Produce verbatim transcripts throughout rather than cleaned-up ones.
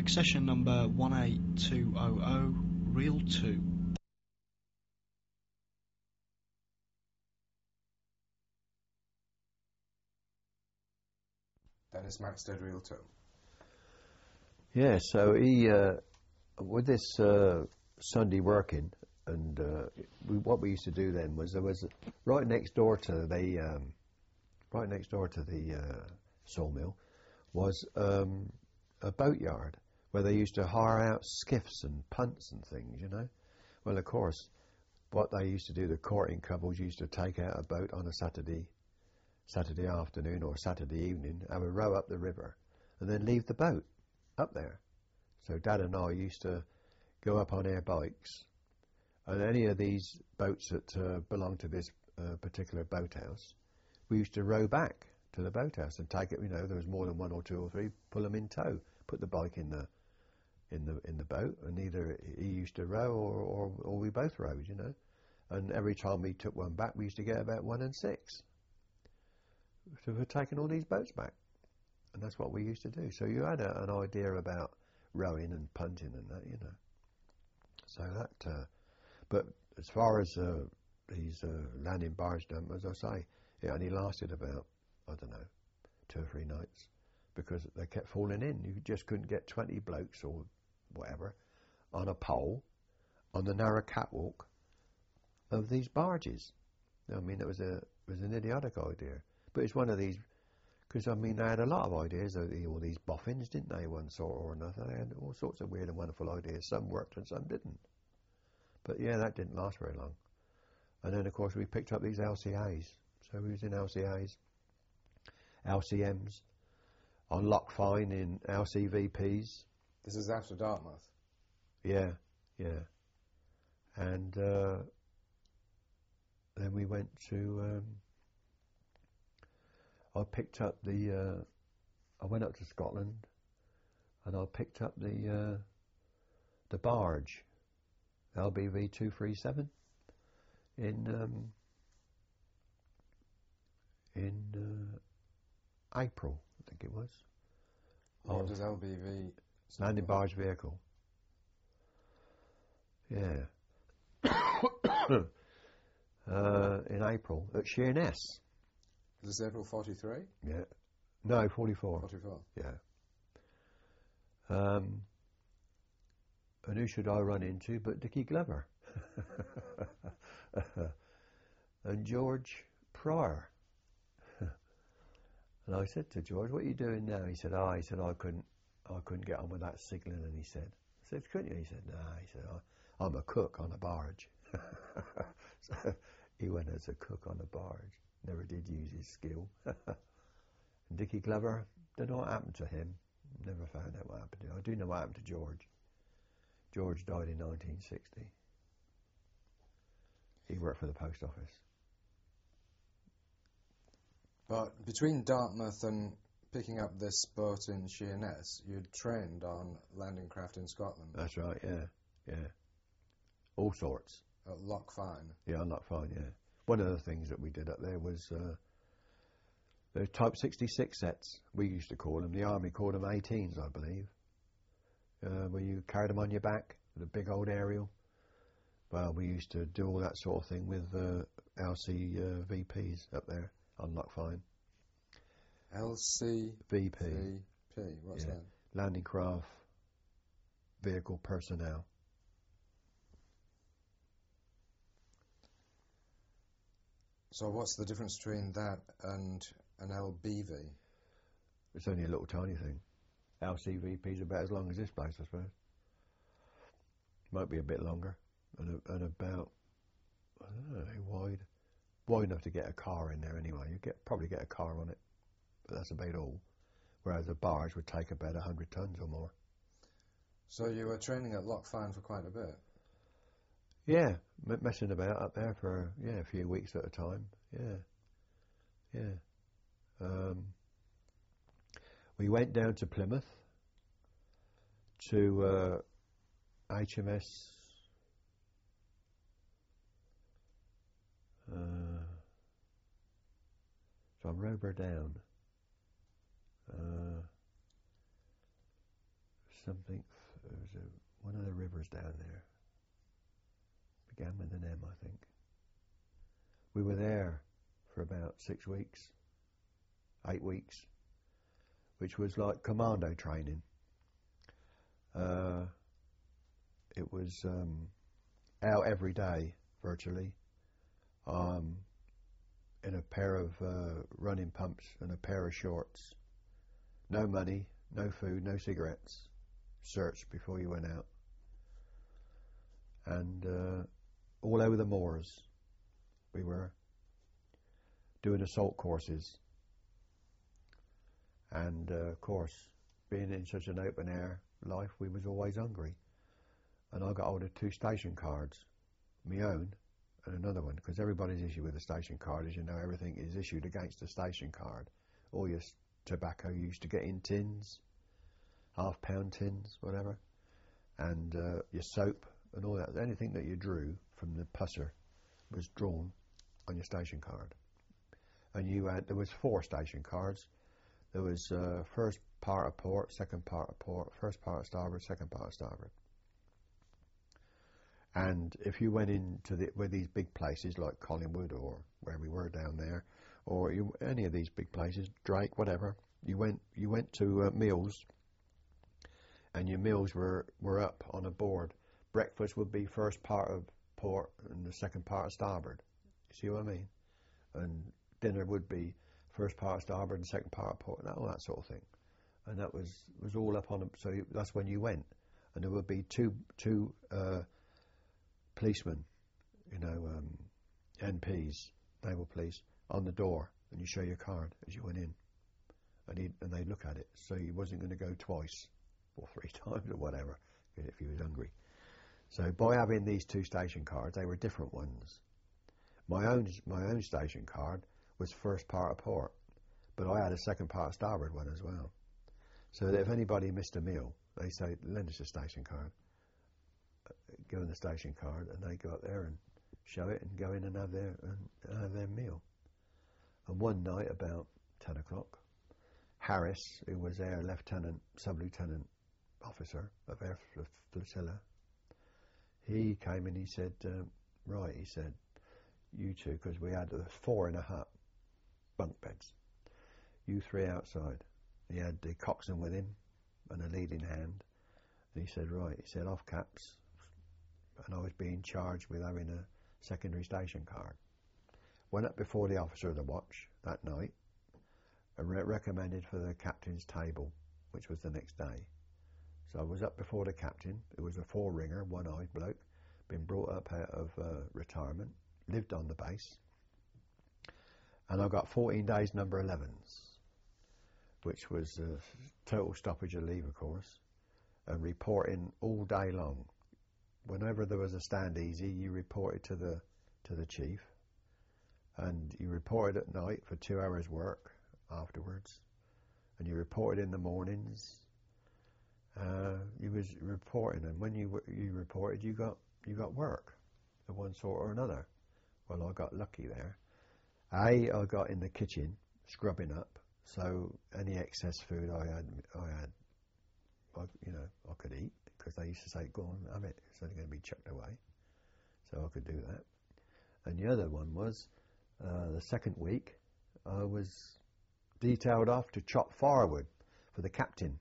Accession number one eight two hundred, reel two. Dennis Maxted, reel two. Yeah, so he, uh, with this uh, Sunday working, and uh, we, what we used to do then was there was right next door to the um, right next door to the uh, sawmill was um, a boatyard where they used to hire out skiffs and punts and things, you know. Well, of course, what they used to do, the courting couples used to take out a boat on a Saturday Saturday afternoon or Saturday evening, have a row up the river, and then leave the boat up there. So Dad and I used to go up on our bikes, and any of these boats that uh, belonged to this uh, particular boathouse, we used to row back to the boathouse and take it. You know, there was more than one or two or three. Pull them in tow, put the bike in the in the in the boat, and either he used to row or or, or we both rowed. You know, and every time we took one back, we used to get about one and six. So we're taking all these boats back, and that's what we used to do. So you had a, an idea about rowing and punting and that, you know. So that, uh, but as far as uh, these uh, landing barge dump, as I say, it only lasted about, I don't know, two or three nights, because they kept falling in. You just couldn't get twenty blokes or whatever on a pole on the narrow catwalk of these barges. I mean, it was a it was an idiotic idea. But it's one of these, because, I mean, they had a lot of ideas, all these boffins, didn't they, one sort or another. They had all sorts of weird and wonderful ideas. Some worked and some didn't. But, yeah, that didn't last very long. And then, of course, we picked up these L C As. So we was in L C As, L C Ms, on Loch Fyne in L C V Ps. This is after Dartmouth? Yeah, yeah. And uh, then we went to... Um, I picked up the, uh, I went up to Scotland, and I picked up the uh, the barge, L B V two three seven, in um, in uh, April, I think it was. What does L B V stand Landing for? barge vehicle. Yeah. uh, in April at Sheerness. Is this April forty-three? Yeah. No, forty-four. forty-four. Yeah. Um, and who should I run into but Dickie Glover? And George Pryor. And I said to George, "What are you doing now?" He said, "Ah, oh, he said I couldn't, I couldn't get on with that signalling." And he said, "I said, couldn't you?" He said, "No." He said, I, "I'm a cook on a barge." So he went as a cook on a barge. Never did use his skill. And Dickie Glover, don't know what happened to him. Never found out what happened to him. I do know what happened to George. George died in nineteen sixty. He worked for the post office. But between Dartmouth and picking up this boat in Sheerness, you'd trained on landing craft in Scotland. That's right, yeah, yeah. All sorts. At Loch Fyne. Yeah, on Loch Fyne, yeah. One of the things that we did up there was uh, the Type sixty-six sets, we used to call them. The Army called them eighteens, I believe. Uh, where you carried them on your back with a big old aerial. Well, we used to do all that sort of thing with uh, L C V Ps up there on Loch Fyne. L C V P. V P, what's Yeah. that? Landing craft vehicle personnel. So what's the difference between that and an L B V? It's only a little tiny thing. L C V P's about as long as this place, I suppose. Might be a bit longer, and, a, and about, I don't know, wide, wide enough to get a car in there anyway. You get probably get a car on it, but that's about all. Whereas a barge would take about a hundred tons or more. So you were training at Loch Fyne for quite a bit? Yeah, m- messing about up there for yeah a few weeks at a time. Yeah, yeah. Um, we went down to Plymouth to uh, H M S. Uh, from Rober down. Uh, something. There was a, one of the rivers down there. Began with an M, I think. We were there for about six weeks, eight weeks, which was like commando training. Uh, it was um, out every day, virtually, um, in a pair of uh, running pumps and a pair of shorts. No money, no food, no cigarettes. Searched before you went out. And uh, all over the moors we were doing assault courses. And uh, of course, being in such an open air life, we was always hungry. And I got hold of two station cards, my own and another one, because everybody's issue with a station card is, you know, everything is issued against a station card. All your tobacco you used to get in tins, half pound tins, whatever, and uh, your soap and all that. Anything that you drew from the pusser was drawn on your station card. And you had, there was four station cards. There was uh, first part of port, second part of port, first part of starboard, second part of starboard. And if you went into the, where these big places like Collingwood or where we were down there, or you, any of these big places, Drake, whatever, you went you went to uh, meals, and your meals were, were up on a board. Breakfast would be first part of port and the second part of starboard. You see what I mean? And dinner would be first part of starboard and second part of port, and all that sort of thing. And that was was all up on a, so you, that's when you went, and there would be two two. Uh, policemen, you know, um, N Ps, naval police, on the door, and you show your card as you went in, and, he'd, and they'd look at it, so he wasn't going to go twice or three times or whatever if he was hungry. So by having these two station cards, they were different ones. My own my own station card was first part of port, but I had a second part of starboard one as well. So that if anybody missed a meal, they say, lend us a station card. Give them the station card, and they go up there and show it and go in and have their and have their meal. And one night about ten o'clock, Harris, who was Air Lieutenant, Sub-Lieutenant Officer of Air Flotilla, he came and he said, uh, right, he said, you two, because we had uh, four in a hut, bunk beds, you three outside. He had the coxswain with him and a leading hand. And he said, right, he said, off caps. And I was being charged with having a secondary station card. Went up before the officer of the watch that night and re- recommended for the captain's table, which was the next day. So I was up before the captain. It was a four-ringer, one-eyed bloke, been brought up out of uh, retirement, lived on the base. And I got fourteen days number elevens, which was a total stoppage of leave, of course, and reporting all day long. Whenever there was a stand easy, you reported to the to the chief, and you reported at night for two hours work afterwards, and you reported in the mornings. Uh, you was reporting, and when you you reported, you got you got work of one sort or another. Well, I got lucky there. A, I got in the kitchen scrubbing up, so any excess food I had, I had, I, you know, I could eat. Because they used to say, go on, have it, it's only going to be chucked away. So I could do that. And the other one was, uh, the second week, I was detailed off to chop firewood for the captain.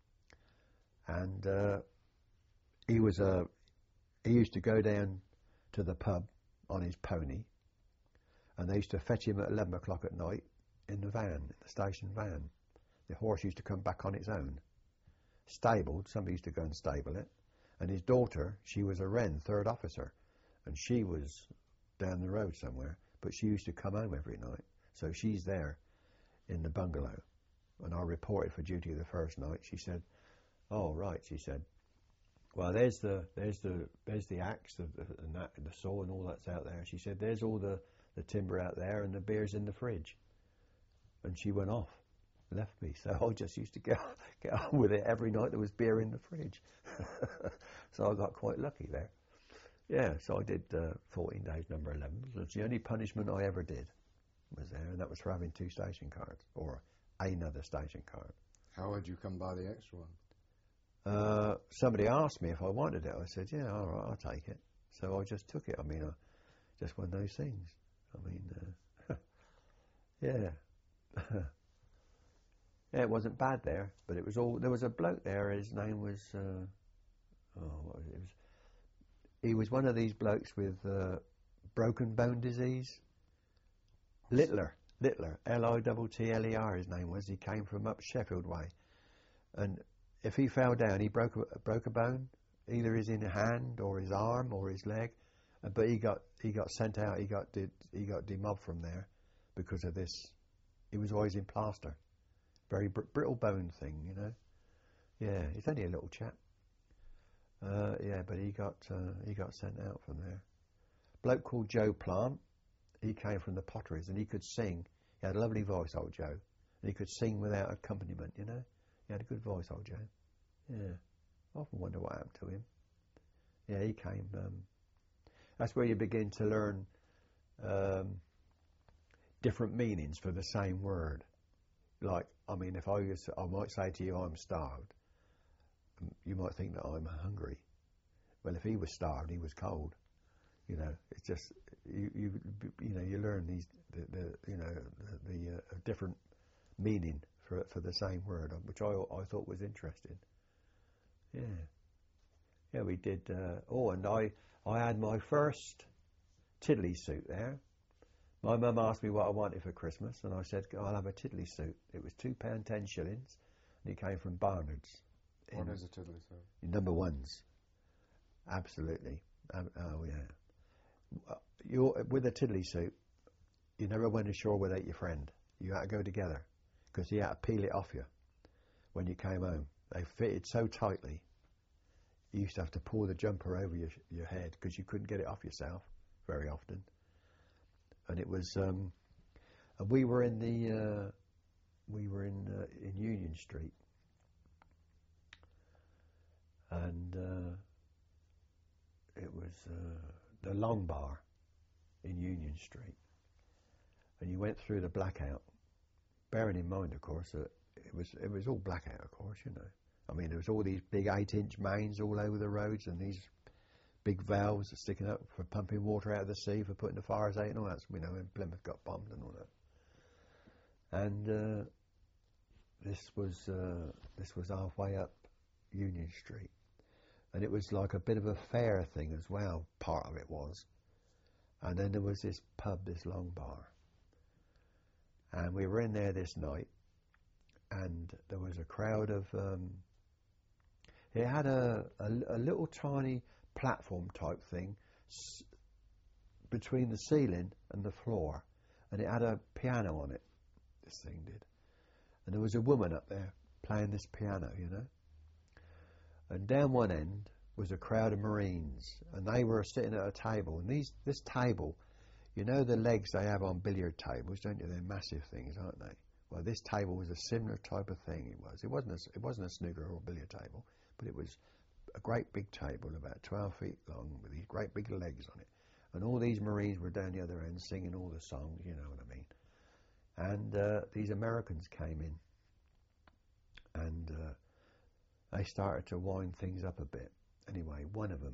And uh, he was a, he used to go down to the pub on his pony, and they used to fetch him at eleven o'clock at night in the van, in the station van. The horse used to come back on its own. Stabled, somebody used to go and stable it, and his daughter, she was a Wren, third officer, and she was down the road somewhere, but she used to come home every night, so she's there in the bungalow, and I reported for duty the first night. She said, oh right, she said, well there's the there's the there's the axe of the, and that, the saw and all that's out there. She said, there's all the, the timber out there and the beer's in the fridge. And she went off. Left me, so I just used to get get on with it every night. There was beer in the fridge, so I got quite lucky there. Yeah, so I did uh, fourteen days, number eleven. That's the only punishment I ever did was there, and that was for having two station cards or another station card. How would you come by the extra one? uh, somebody asked me if I wanted it. I said, yeah, all right, I'll take it. So I just took it. I mean, I, just one of those things. I mean, uh, yeah. Yeah, it wasn't bad there, but it was all, there was a bloke there, his name was, uh, oh, what was it? It was, he was one of these blokes with uh, broken bone disease. Littler, Littler, L I T T L E R his name was. He came from up Sheffield way. And if he fell down, he broke a, broke a bone, either his in hand or his arm or his leg. Uh, but he got he got sent out, he got did, he got demobbed from there because of this. He was always in plaster. Very br- brittle bone thing, you know. Yeah, he's only a little chap. Uh, yeah, but he got uh, he got sent out from there. Bloke called Joe Plant. He came from the potteries and he could sing. He had a lovely voice, old Joe. And he could sing without accompaniment, you know. He had a good voice, old Joe. Yeah. I often wonder what happened to him. Yeah, he came. Um, that's where you begin to learn um, different meanings for the same word. Like, I mean, if I was, I might say to you, I'm starved. You might think that I'm hungry. Well, if he was starved, he was cold. You know, it's just you, you, you know, you learn these, the, the you know, the, the uh, different meaning for for the same word, which I I thought was interesting. Yeah, yeah, we did. Uh, oh, and I I had my first tiddly suit there. My mum asked me what I wanted for Christmas, and I said I'll have a tiddly suit. It was two pound ten shillings, and it came from Barnard's. What is a tiddly suit? Number ones, absolutely. Um, oh yeah. You're, with a tiddly suit, you never went ashore without your friend. You had to go together because he had to peel it off you when you came home. They fitted so tightly, you used to have to pull the jumper over your your head because you couldn't get it off yourself very often. And it was, um, and we were in the, uh, we were in uh, in Union Street, and uh, it was uh, the Long Bar in Union Street, and you went through the blackout, bearing in mind, of course, that it was it was all blackout, of course, you know. I mean, there was all these big eight-inch mains all over the roads, and these big valves sticking up for pumping water out of the sea for putting the fires out and all that. You know, when Plymouth got bombed and all that. And uh, this was uh, this was halfway up Union Street, and it was like a bit of a fair thing as well. Part of it was. And then there was this pub, this Long Bar. And we were in there this night, and there was a crowd of, um, it had a, a, a little tiny platform type thing s- between the ceiling and the floor, and it had a piano on it, this thing did. And there was a woman up there playing this piano, you know. And down one end was a crowd of Marines, and they were sitting at a table. And these, this table, you know the legs they have on billiard tables, don't you? They're massive things, aren't they? Well, this table was a similar type of thing. It was. It wasn't. A, it wasn't a snooker or a billiard table, but it was a great big table, about twelve feet long, with these great big legs on it. And all these Marines were down the other end singing all the songs. You know what I mean? And uh, these Americans came in, and uh, they started to wind things up a bit. Anyway, one of them,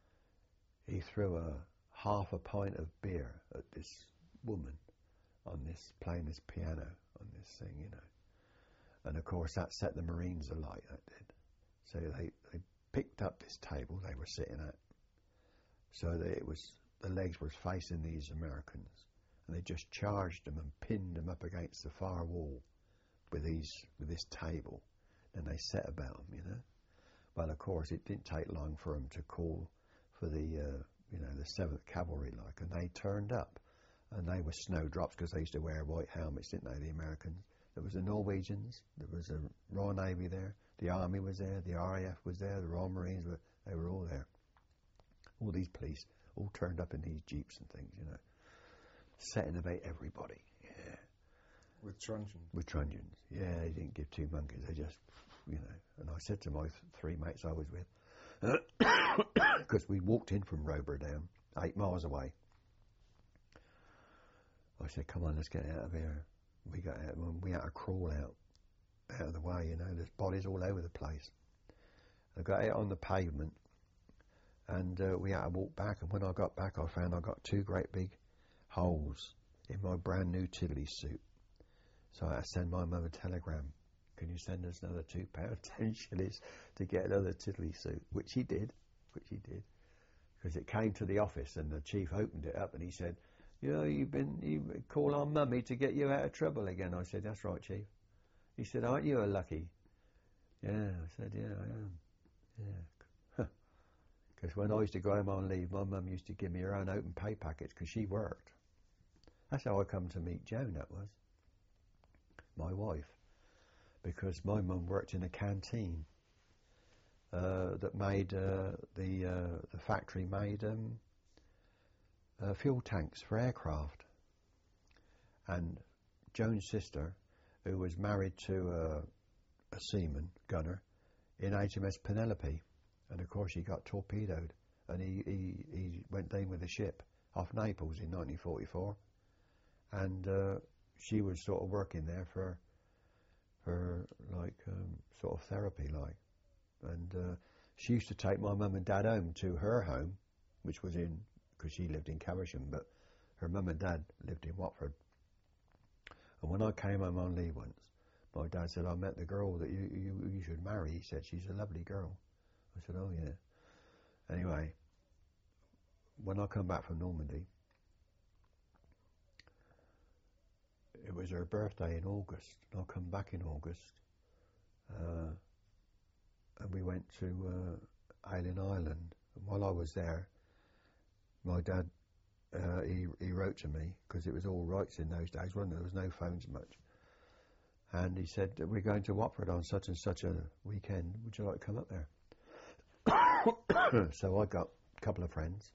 he threw a half a pint of beer at this woman on this, playing this piano on this thing, you know. And of course that set the Marines alight, that did. So they, they picked up this table they were sitting at, so that it was, the legs were facing these Americans, and they just charged them and pinned them up against the far wall with these, with this table. Then they set about them, you know. Well, of course, it didn't take long for them to call for the, uh, you know, the seventh Cavalry, like, and they turned up, and they were snowdrops because they used to wear white helmets, didn't they, the Americans? There was the Norwegians, there was the Royal Navy there, the Army was there, the R A F was there, the Royal Marines were, they were all there. All these police, all turned up in these jeeps and things, you know, setting about everybody, yeah. With truncheons? With truncheons, yeah, they didn't give two monkeys, they just, you know. And I said to my th- three mates I was with, because we walked in from Roberdown, eight miles away. I said, come on, let's get out of here. We got out, we had to crawl out, out of the way, you know, there's bodies all over the place. I got out on the pavement, and uh, we had to walk back. And when I got back, I found I got two great big holes in my brand new Tiddly suit. So I had to send my mum a telegram. Can you send us another two pound ten shillings to get another Tiddly suit? Which he did, which he did. Because it came to the office and the chief opened it up and he said, you know, you've been, you call on mummy to get you out of trouble again. I said, that's right, chief. He said, aren't you a lucky? Yeah, I said, yeah, I am. Yeah. Because when I used to go home on leave, my mum used to give me her own open pay packets because she worked. That's how I come to meet Joan, that was. My wife. Because my mum worked in a canteen uh, that made, uh, the uh, the factory made um, uh, fuel tanks for aircraft. And Joan's sister, who was married to a, a seaman, gunner, in H M S Penelope, and of course he got torpedoed, and he, he, he went down with the ship off Naples in nineteen forty-four, and uh, she was sort of working there for for like um, sort of therapy, like, and uh, she used to take my mum and dad home to her home, which was in, because she lived in Caversham, but her mum and dad lived in Watford. And when I came home on leave once, my dad said, I met the girl that you, you, you should marry. He said, she's a lovely girl. I said, oh yeah. Anyway, when I come back from Normandy, it was her birthday in August. And I come back in August, uh, and we went to uh, Island Island. And while I was there, my dad, uh, he, he wrote to me, because it was all rights in those days, wasn't there? There was no phones much. And he said, we're going to Watford on such and such a weekend. Would you like to come up there? So I got a couple of friends,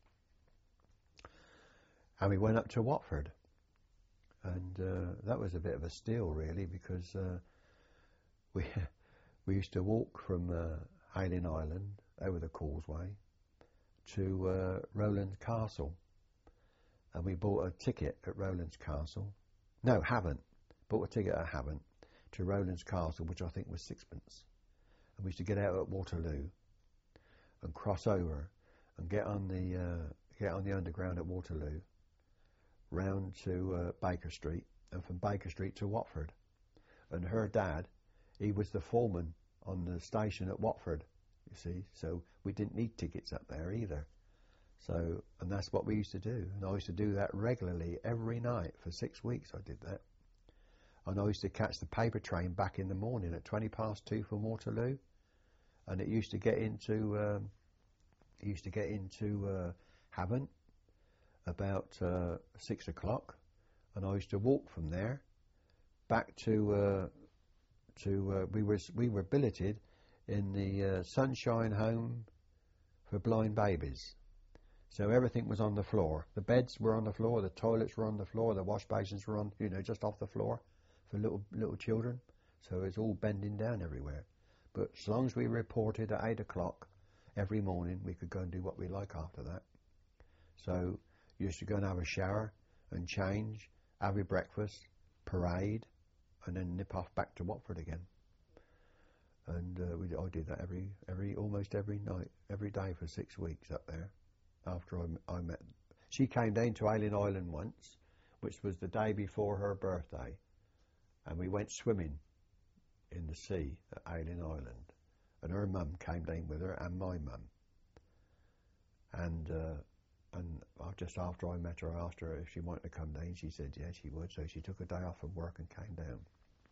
and we went up to Watford. And uh, that was a bit of a steal, really, because uh, we we used to walk from uh, Island Island over the causeway to uh, Rowlands Castle, and we bought a ticket at Rowlands Castle. No, haven't bought a ticket at Havant to Rowlands Castle, which I think was sixpence. And we used to get out at Waterloo and cross over and get on the uh, get on the underground at Waterloo, round to uh, Baker Street, and from Baker Street to Watford. And her dad, he was the foreman on the station at Watford, you see, so we didn't need tickets up there either. So, and that's what we used to do, and I used to do that regularly every night for six weeks. I did that, and I used to catch the paper train back in the morning at twenty past two from Waterloo, and it used to get into um, it used to get into uh, Havant about uh, six o'clock, and I used to walk from there back to uh, to uh, we were we were billeted in the uh, Sunshine Home for Blind Babies, so everything was on the floor. The beds were on the floor, the toilets were on the floor, the wash basins were on, you know, just off the floor for little little children. So it's all bending down everywhere. But as long as we reported at eight o'clock every morning, we could go and do what we like after that. So you used to go and have a shower and change, have your breakfast, parade, and then nip off back to Watford again. And uh, we, I did that every, every, almost every night, every day for six weeks up there. After I, I met, she came down to Island Island once, which was the day before her birthday, and we went swimming in the sea at Island Island. And her mum came down with her, and my mum. And uh, And just after I met her, I asked her if she wanted to come down. She said yes, she would. So she took a day off from work and came down.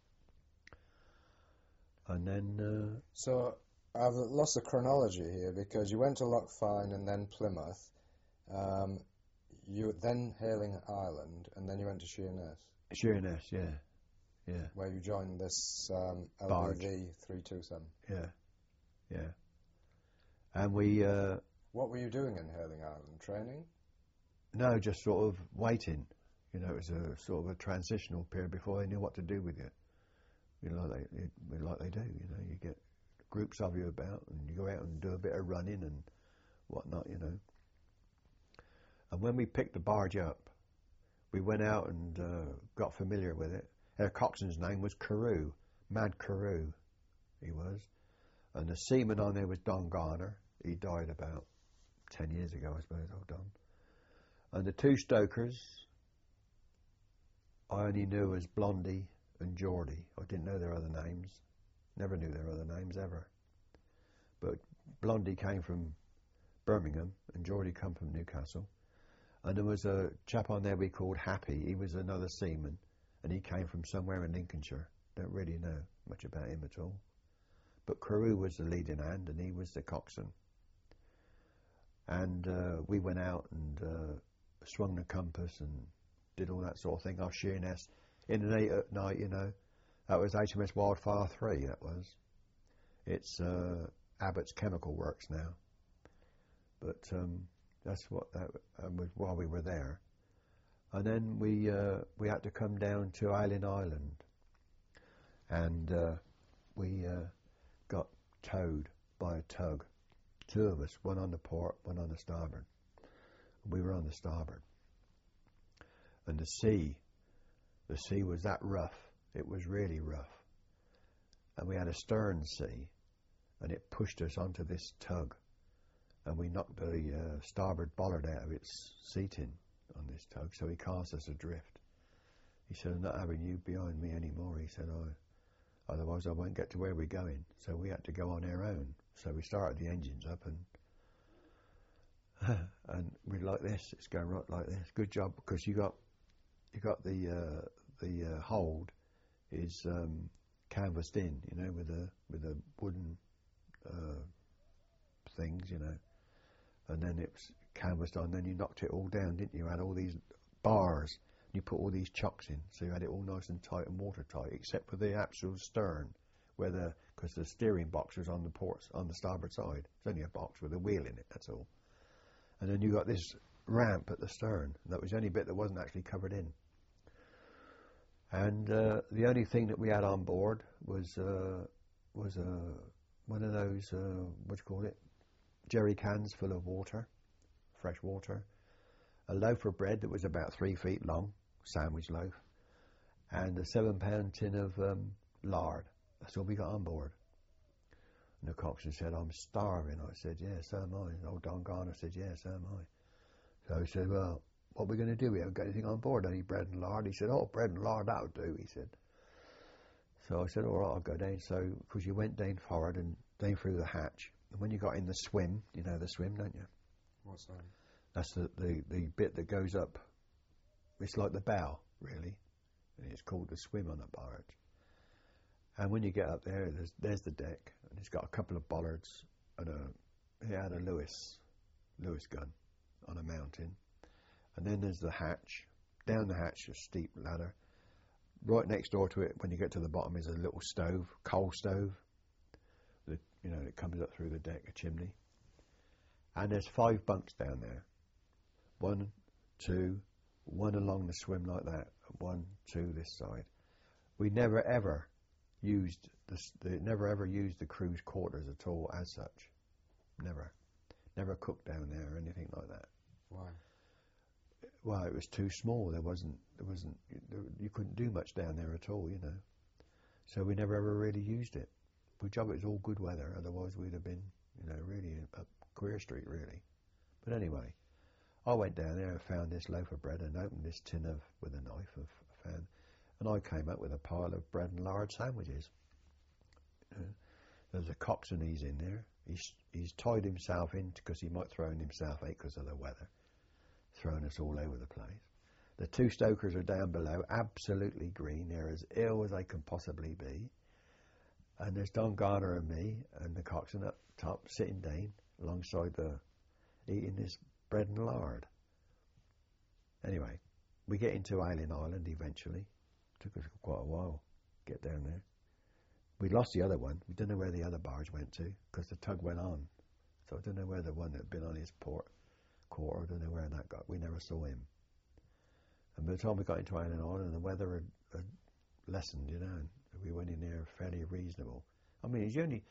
And then... Uh, so I've lost the chronology here, because you went to Lochfine and then Plymouth. Um, you were then Hayling Island, and then you went to Sheerness. Sheerness, yeah. Yeah. Where you joined this um, L B V three two seven. Yeah. Yeah. And we... Uh, What were you doing in Hayling Island? Training? No, just sort of waiting. You know, it was a sort of a transitional period before they knew what to do with you. You know, like they, it, like they do. You know, you get groups of you about, and you go out and do a bit of running and whatnot. You know. And when we picked the barge up, we went out and uh, got familiar with it. Our coxswain's name was Carew, Mad Carew, he was. And the seaman on there was Don Garner. He died about ten years ago, I suppose, old Don. And the two stokers, I only knew as Blondie and Geordie. I didn't know their other names. Never knew their other names, ever. But Blondie came from Birmingham and Geordie come from Newcastle. And there was a chap on there we called Happy. He was another seaman, and he came from somewhere in Lincolnshire. Don't really know much about him at all. But Carew was the leading hand, and he was the coxswain. And uh, we went out and uh, swung the compass and did all that sort of thing off Sheerness in the night at night, you know. That was H M S Wildfire three, that was. It's uh, Abbott's Chemical Works now. But um, that's what that uh, was while we were there. And then we uh, we had to come down to Island Island. And uh, we uh, got towed by a tug. Two of us, one on the port, one on the starboard. We were on the starboard. And the sea, the sea was that rough. It was really rough. And we had a stern sea, and it pushed us onto this tug. And we knocked the uh, starboard bollard out of its seating on this tug, so he cast us adrift. He said, I'm not having you behind me anymore. He said, oh, otherwise I won't get to where we're going. So we had to go on our own. So we started the engines up, and and we're like this. It's going right like this. Good job, because you got you got the uh, the uh, hold is um, canvassed in, you know, with a with a wooden uh, things, you know, and then it was canvassed on. Then you knocked it all down, didn't you? You had all these bars. You put all these chocks in, so you had it all nice and tight and watertight, except for the actual stern, where the because the steering box was on the ports on the starboard side. It's only a box with a wheel in it. That's all. And then you got this ramp at the stern. And that was the only bit that wasn't actually covered in. And uh, the only thing that we had on board was uh, was uh, one of those uh, what do you call it, jerry cans full of water, fresh water, a loaf of bread that was about three feet long, sandwich loaf, and a seven pound tin of um, lard. That's all we got on board. And the coxswain said, I'm starving. I said, yes, so am I. Old Don Garner said, yes, so am I. So he said, well, what are we going to do? We haven't got anything on board, any bread and lard. He said, oh, bread and lard, that'll do, he said. So I said, all right, I'll go down. So, because you went down forward and down through the hatch. And when you got in the swim, you know the swim, don't you? What's that? That's the, the, the bit that goes up. It's like the bow, really. And it's called the swim on a barge. And when you get up there, there's, there's the deck, and it's got a couple of bollards, and a, he had a Lewis, Lewis gun on a mountain. And then there's the hatch. Down the hatch, a steep ladder. Right next door to it, when you get to the bottom, is a little stove, coal stove. That, you know, it comes up through the deck, a chimney. And there's five bunks down there. One, two, one along the swim like that, one, two this side. We never ever used the, the never ever used the crew's quarters at all as such. Never, never cooked down there or anything like that. Why? Well, it was too small. There wasn't, there wasn't, you couldn't do much down there at all, you know. So we never ever really used it. We job it was all good weather. Otherwise, we'd have been, you know, really up Queer Street, really. But anyway, I went down there and found this loaf of bread and opened this tin of with a knife of found. And I came up with a pile of bread and lard sandwiches. Uh, there's a coxswain, he's in there. He's he's tied himself in because he might throw himself out because of the weather, throwing us all over the place. The two stokers are down below, absolutely green. They're as ill as they can possibly be. And there's Don Garner and me and the coxswain up top, sitting down alongside the, eating this bread and lard. Anyway, we get into Island Island eventually. Took us quite a while to get down there. We lost the other one. We don't know where the other barge went to because the tug went on. So I don't know where the one that had been on his port quarter, I don't know where that got. We never saw him. And by the time we got into Island Island, the weather had, had lessened, you know, and we went in there fairly reasonable. I mean, it's only,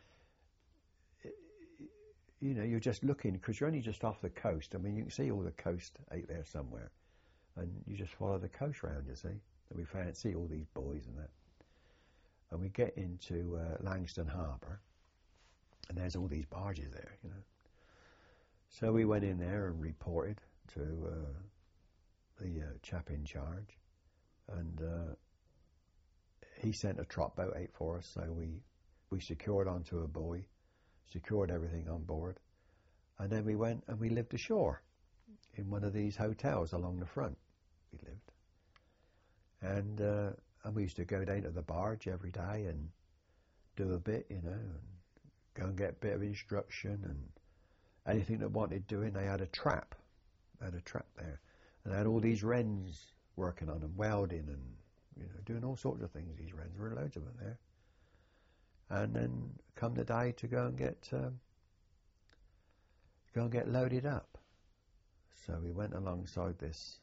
you know, you're just looking because you're only just off the coast. I mean, you can see all the coast out there somewhere. And you just follow the coast round, you see. And we fancy all these buoys and that. And we get into uh, Langston Harbour. and there's all these barges there, you know. So we went in there and reported to uh, the uh, chap in charge, and uh, he sent a trot boat out for us. So we we secured onto a buoy, secured everything on board, and then we went and we lived ashore in one of these hotels along the front. We lived, and uh, and we used to go down to the barge every day and do a bit, you know, and go and get a bit of instruction, and anything that wanted doing. They had a trap, they had a trap there, and they had all these wrens working on them, welding and, you know, doing all sorts of things. These wrens, there were loads of them there. And then come the day to go and get um, go and get loaded up. So we went alongside this,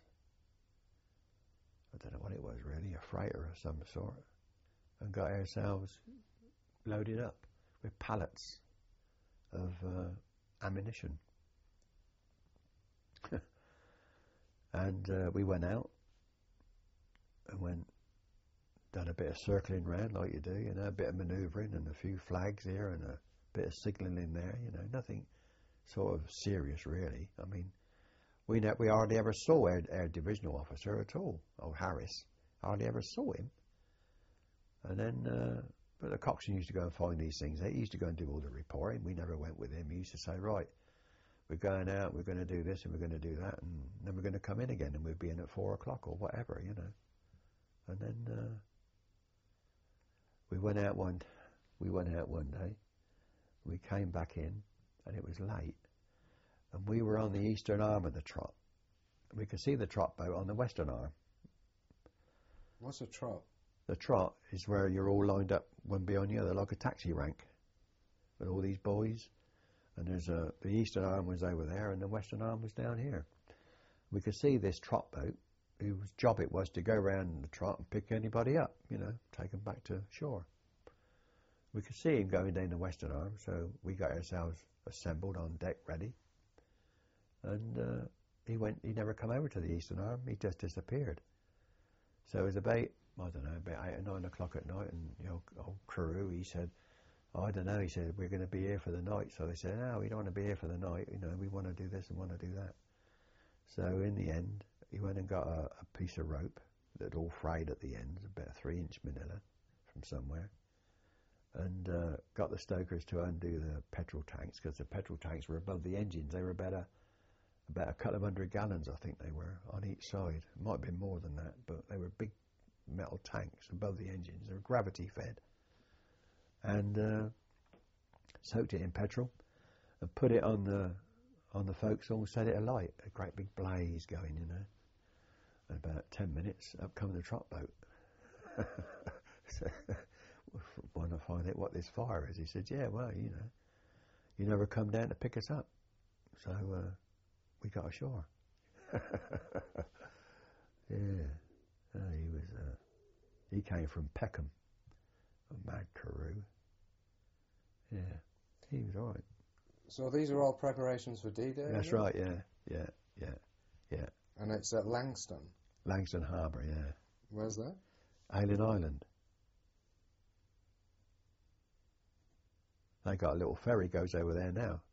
I don't know what it was really, a freighter of some sort, and got ourselves loaded up with pallets of uh, ammunition. And uh, we went out and went, done a bit of circling round like you do, you know, a bit of manoeuvring and a few flags here and a bit of signalling there, you know, nothing sort of serious really. I mean, we ne- we hardly ever saw our, our divisional officer at all, old Harris. Hardly ever saw him. And then, uh, but the coxswain used to go and find these things. He used to go and do all the reporting. We never went with him. He used to say, right, we're going out, we're going to do this and we're going to do that, and then we're going to come in again and we'll be in at four o'clock or whatever, you know. And then uh, we went out one, we went out one day. We came back in, and it was late, and we were on the eastern arm of the trot. We could see the trot boat on the western arm. What's a trot? The trot is where you're all lined up one behind the other, like a taxi rank, with all these boys. And there's a the eastern arm was over there, and the western arm was down here. We could see this trot boat, whose job it was to go around the trot and pick anybody up, you know, take them back to shore. We could see him going down the western arm, so we got ourselves assembled on deck ready. And uh, he went. He never come over to the eastern arm. He just disappeared. So it was about, I don't know, about eight or nine o'clock at night, and the old, old crew, he said, oh, I don't know, he said, we're going to be here for the night. So they said, no, we don't want to be here for the night, you know, we want to do this and want to do that. So in the end, he went and got a, a piece of rope that all frayed at the end, about a three inch manila from somewhere, and uh, got the stokers to undo the petrol tanks, because the petrol tanks were above the engines. They were about a, about a couple of hundred gallons, I think they were, on each side. It might have been more than that, but they were big metal tanks above the engines. They were gravity fed. And uh, soaked it in petrol and put it on the on the forecastle, set it alight. A great big blaze going, you know. And about ten minutes, up come the trot boat. So, want to find out what this fire is. He said, yeah, well, you know, you never come down to pick us up. So uh, we got ashore. Yeah. Oh, he was. Uh, he came from Peckham. A mad Carew. Yeah, he was all right. So these are all preparations for D-Day? That's right, yeah, yeah, yeah, yeah. And it's at Langston? Langston Harbour, yeah. Where's that? Ayling Island. They got a little ferry goes over there now.